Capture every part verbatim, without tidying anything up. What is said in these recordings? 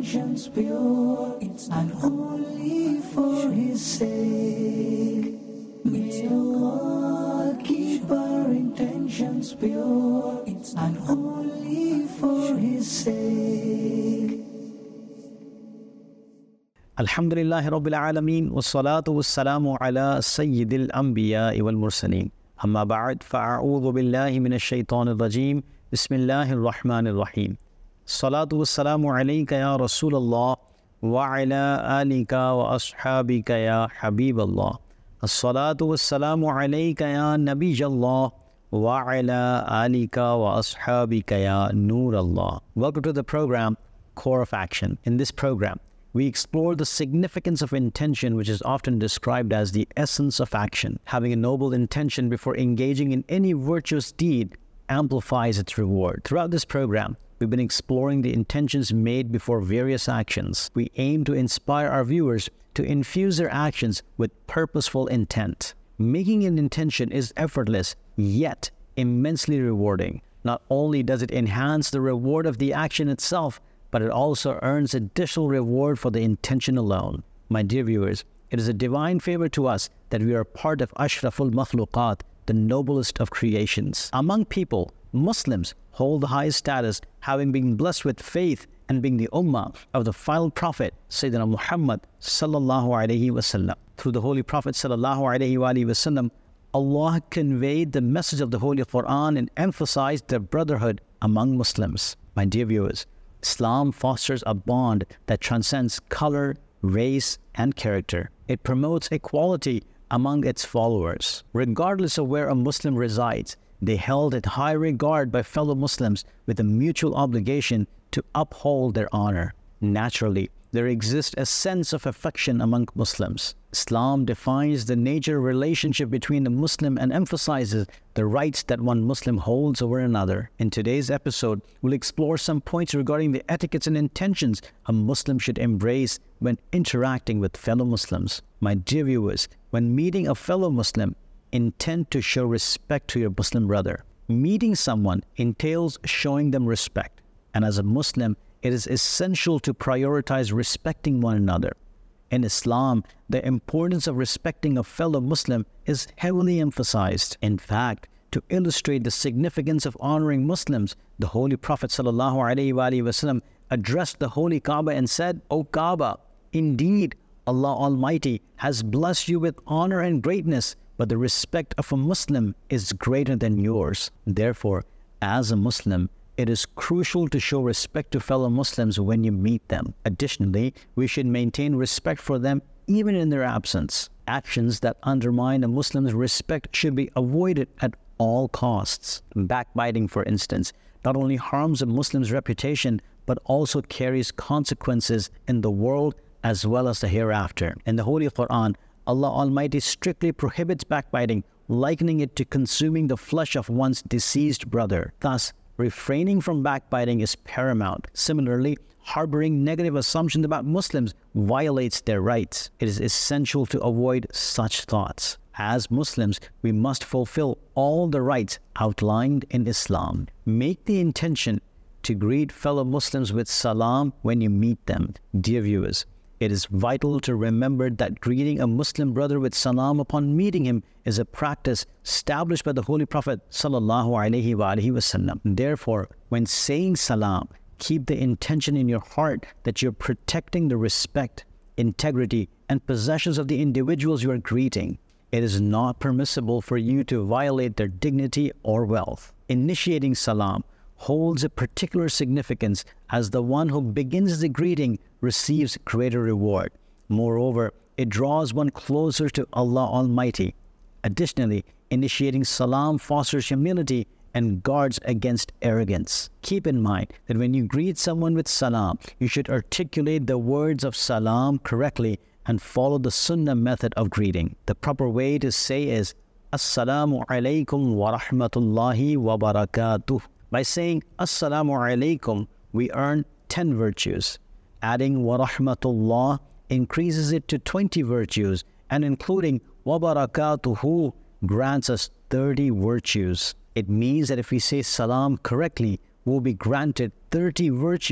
intentions pure and only for His sake. May Allah keep our intentions pure and only for His sake. Alhamdulillahi Rabbil Alameen, wassalatu wassalamu ala Sayyidil Anbiya wal Mursaleen. Amma ba'd, fa'a'udhu billahi minash shaitanir rajim. Bismillahir Rahmanir Rahim. Salatu wassalamu alayka ya Rasulallah wa ala alika wa ashabika ya Habiballah. As-salatu wassalamu alayka ya Nabijallah wa ala alika wa ashabika ya Nurallah. Welcome to the program Core of Action. In this program, we explore the significance of intention, which is often described as the essence of action. Having a noble intention before engaging in any virtuous deed amplifies its reward. Throughout this program, we've been exploring the intentions made before various actions. We aim to inspire our viewers to infuse their actions with purposeful intent. Making an intention is effortless, yet immensely rewarding. Not only does it enhance the reward of the action itself, but it also earns additional reward for the intention alone. My dear viewers, it is a divine favor to us that we are part of Ashraful Makhluqat, the noblest of creations. Among people, Muslims hold the highest status, having been blessed with faith and being the ummah of the final prophet, Sayyidina Muhammad sallallahu alayhi wasallam. Through the Holy Prophet sallallahu alayhi wasallam, Allah conveyed the message of the Holy Quran and emphasized the brotherhood among Muslims. My dear viewers, Islam fosters a bond that transcends color, race, and character. It promotes equality among its followers. Regardless of where a Muslim resides, they held in high regard by fellow Muslims with a mutual obligation to uphold their honor. Naturally, there exists a sense of affection among Muslims. Islam defines the nature of relationship between the Muslim and emphasizes the rights that one Muslim holds over another. In today's episode, we'll explore some points regarding the etiquettes and intentions a Muslim should embrace when interacting with fellow Muslims. My dear viewers, when meeting a fellow Muslim, intend to show respect to your Muslim brother. Meeting someone entails showing them respect, and as a Muslim, it is essential to prioritize respecting one another. In Islam, the importance of respecting a fellow Muslim is heavily emphasized. In fact, to illustrate the significance of honoring Muslims, the Holy Prophet ﷺ addressed the Holy Kaaba and said, "O Kaaba, indeed, Allah Almighty has blessed you with honor and greatness, but the respect of a Muslim is greater than yours. Therefore, as a Muslim, it is crucial to show respect to fellow Muslims when you meet them. Additionally, we should maintain respect for them even in their absence. Actions that undermine a Muslim's respect should be avoided at all costs. Backbiting, for instance, not only harms a Muslim's reputation, but also carries consequences in the world as well as the hereafter. In the Holy Quran, Allah Almighty strictly prohibits backbiting, likening it to consuming the flesh of one's deceased brother. Thus, refraining from backbiting is paramount. Similarly, harboring negative assumptions about Muslims violates their rights. It is essential to avoid such thoughts. As Muslims, we must fulfill all the rights outlined in Islam. Make the intention to greet fellow Muslims with salam when you meet them. Dear viewers, it is vital to remember that greeting a Muslim brother with salam upon meeting him is a practice established by the Holy Prophet sallallahu alaihi wasallam. Therefore, when saying salam, keep the intention in your heart that you're protecting the respect, integrity, and possessions of the individuals you are greeting. It is not permissible for you to violate their dignity or wealth. Initiating salam holds a particular significance as the one who begins the greeting receives greater reward. Moreover, it draws one closer to Allah Almighty. Additionally, initiating salam fosters humility and guards against arrogance. Keep in mind that when you greet someone with salam, you should articulate the words of salam correctly and follow the sunnah method of greeting. The proper way to say is, Assalamu alaikum wa rahmatullahi wa barakatuh. By saying Assalamu alaikum, we earn ten virtues. Adding wa rahmatullah increases it to twenty virtues, and including wa barakatuhu grants us thirty virtues. It means that if we say salam correctly, we'll be granted thirty virtues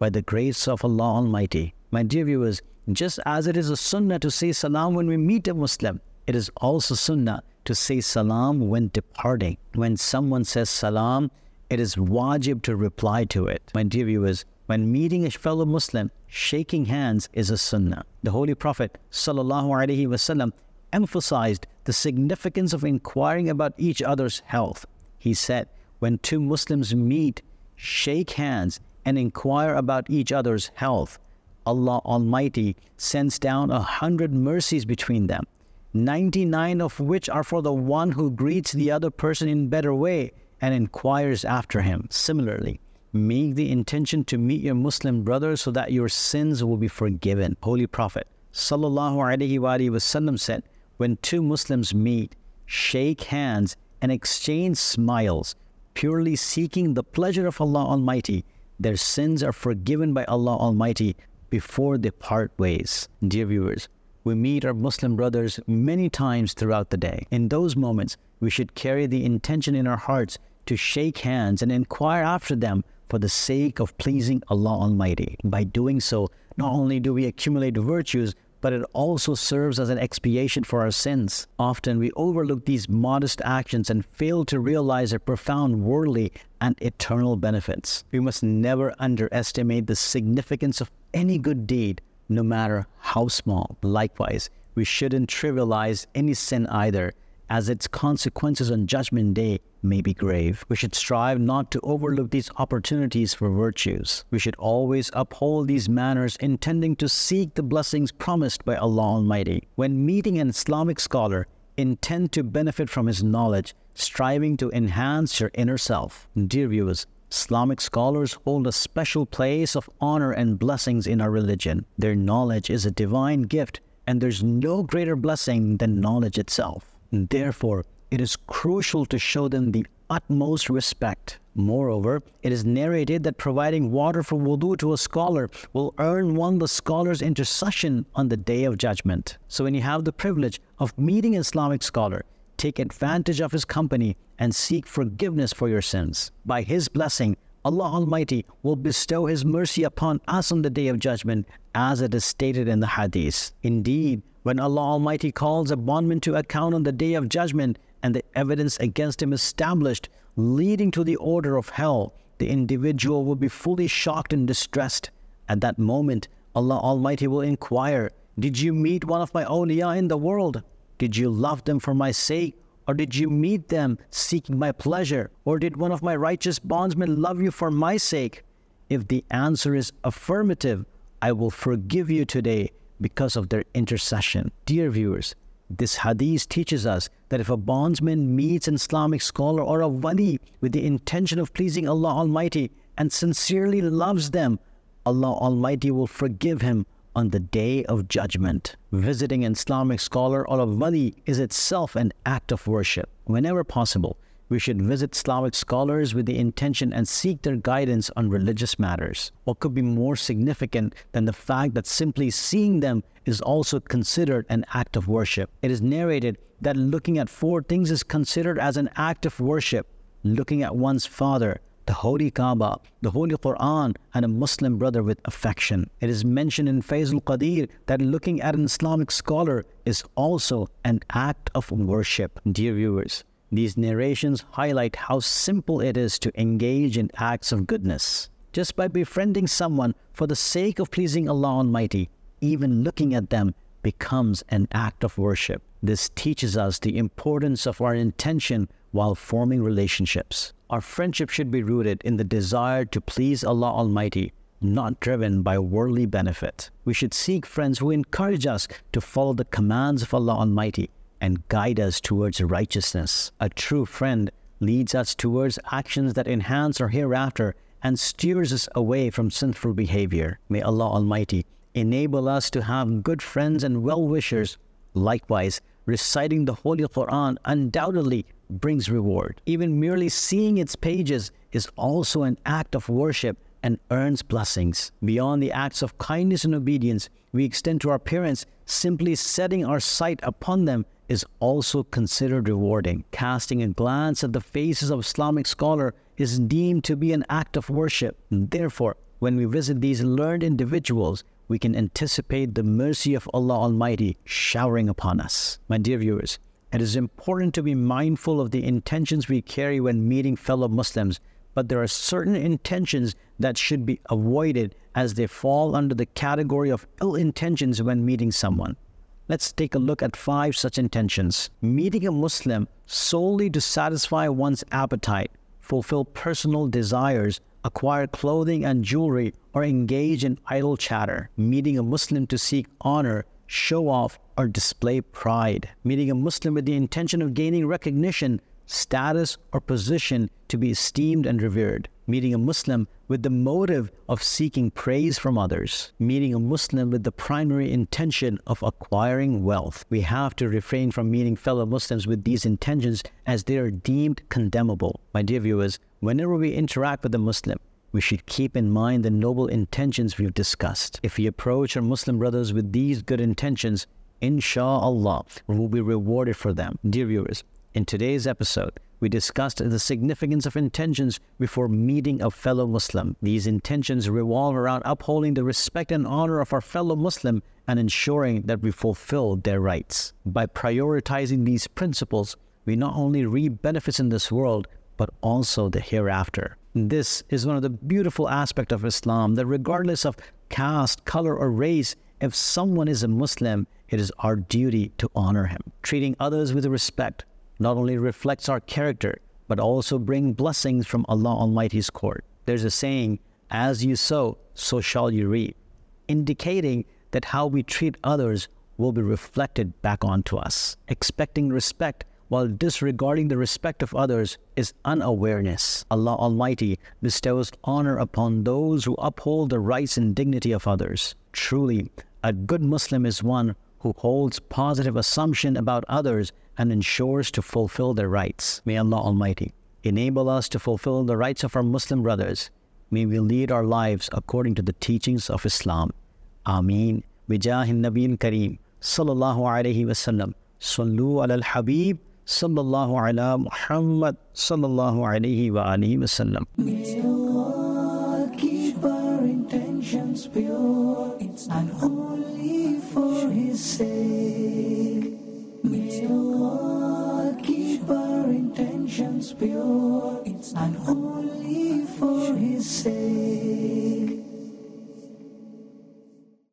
by the grace of Allah Almighty. My dear viewers, just as it is a sunnah to say salam when we meet a Muslim, it is also sunnah to say salam when departing. When someone says salam, it is wajib to reply to it. My dear viewers, when meeting a fellow Muslim, shaking hands is a sunnah. The Holy Prophet sallallahu alaihi wasallam emphasized the significance of inquiring about each other's health. He said, when two Muslims meet, shake hands and inquire about each other's health, Allah Almighty sends down a hundred mercies between them, ninety-nine of which are for the one who greets the other person in better way and inquires after him. Similarly, make the intention to meet your Muslim brother so that your sins will be forgiven. Holy Prophet sallallahu alaihi wasallam said, when two Muslims meet, shake hands and exchange smiles, purely seeking the pleasure of Allah Almighty, their sins are forgiven by Allah Almighty before they part ways. Dear viewers, we meet our Muslim brothers many times throughout the day. In those moments, we should carry the intention in our hearts to shake hands and inquire after them for the sake of pleasing Allah Almighty. By doing so, not only do we accumulate virtues, but it also serves as an expiation for our sins. Often we overlook these modest actions and fail to realize their profound worldly and eternal benefits. We must never underestimate the significance of any good deed, no matter how small. Likewise, we shouldn't trivialize any sin either, as its consequences on Judgment Day may be grave. We should strive not to overlook these opportunities for virtues. We should always uphold these manners, intending to seek the blessings promised by Allah Almighty. When meeting an Islamic scholar, intend to benefit from his knowledge, striving to enhance your inner self. Dear viewers, Islamic scholars hold a special place of honor and blessings in our religion. Their knowledge is a divine gift, and there's no greater blessing than knowledge itself. Therefore, it is crucial to show them the utmost respect. Moreover, it is narrated that providing water for wudu to a scholar will earn one the scholar's intercession on the Day of Judgment. So when you have the privilege of meeting an Islamic scholar, take advantage of his company and seek forgiveness for your sins. By his blessing, Allah Almighty will bestow His mercy upon us on the Day of Judgment, as it is stated in the Hadith. Indeed, when Allah Almighty calls a bondman to account on the Day of Judgment and the evidence against him established, leading to the order of hell, the individual will be fully shocked and distressed. At that moment, Allah Almighty will inquire, did you meet one of my awliya in the world? Did you love them for my sake? Or did you meet them seeking my pleasure? Or did one of my righteous bondsmen love you for my sake? If the answer is affirmative, I will forgive you today because of their intercession. Dear viewers, this hadith teaches us that if a bondsman meets an Islamic scholar or a wali with the intention of pleasing Allah Almighty and sincerely loves them, Allah Almighty will forgive him on the Day of Judgment. Visiting an Islamic scholar or a wali is itself an act of worship. Whenever possible, we should visit Islamic scholars with the intention and seek their guidance on religious matters. What could be more significant than the fact that simply seeing them is also considered an act of worship? It is narrated that looking at four things is considered as an act of worship: looking at one's father, the Holy Kaaba, the Holy Quran, and a Muslim brother with affection. It is mentioned in Faizul Qadir that looking at an Islamic scholar is also an act of worship. Dear viewers, these narrations highlight how simple it is to engage in acts of goodness. Just by befriending someone for the sake of pleasing Allah Almighty, even looking at them becomes an act of worship. This teaches us the importance of our intention while forming relationships. Our friendship should be rooted in the desire to please Allah Almighty, not driven by worldly benefit. We should seek friends who encourage us to follow the commands of Allah Almighty and guide us towards righteousness. A true friend leads us towards actions that enhance our hereafter and steers us away from sinful behavior. May Allah Almighty enable us to have good friends and well-wishers. Likewise, reciting the Holy Quran undoubtedly brings reward. Even merely seeing its pages is also an act of worship and earns blessings. Beyond the acts of kindness and obedience we extend to our parents, simply setting our sight upon them is also considered rewarding. Casting a glance at the faces of Islamic scholar is deemed to be an act of worship. Therefore, When we visit these learned individuals, we can anticipate the mercy of Allah Almighty showering upon us. My dear viewers, it is important to be mindful of the intentions we carry when meeting fellow Muslims, but there are certain intentions that should be avoided as they fall under the category of ill intentions when meeting someone. Let's take a look at five such intentions. Meeting a Muslim solely to satisfy one's appetite, fulfill personal desires, acquire clothing and jewelry, or engage in idle chatter. Meeting a Muslim to seek honor, show off, or display pride. Meeting a Muslim with the intention of gaining recognition, status, or position to be esteemed and revered. Meeting a Muslim with the motive of seeking praise from others. Meeting a Muslim with the primary intention of acquiring wealth. We have to refrain from meeting fellow Muslims with these intentions as they are deemed condemnable. My dear viewers, whenever we interact with a Muslim, we should keep in mind the noble intentions we've discussed. If we approach our Muslim brothers with these good intentions, inshallah, we will be rewarded for them. Dear viewers, in today's episode, we discussed the significance of intentions before meeting a fellow Muslim. These intentions revolve around upholding the respect and honor of our fellow Muslim and ensuring that we fulfill their rights. By prioritizing these principles, we not only reap benefits in this world, but also the hereafter. This is one of the beautiful aspects of Islam, that regardless of caste, color, or race, if someone is a Muslim, it is our duty to honor him. Treating others with respect not only reflects our character, but also bring blessings from Allah Almighty's court. There's a saying, as you sow, so shall you reap, indicating that how we treat others will be reflected back onto us. Expecting respect while disregarding the respect of others is unawareness. Allah Almighty bestows honor upon those who uphold the rights and dignity of others. Truly, a good Muslim is one who holds positive assumption about others and ensures to fulfill their rights. May Allah Almighty enable us to fulfill the rights of our Muslim brothers. May we lead our lives according to the teachings of Islam. Ameen. Bijahin Nabiyyin Kareem. Sallallahu alayhi wa sallam. Sallu ala al-Habib. Sallallahu ala Muhammad. Sallallahu alayhi wa alihi wa sallam. May Allah keep our intentions pure and holy for His sake. May Allah keep our intentions pure and holy.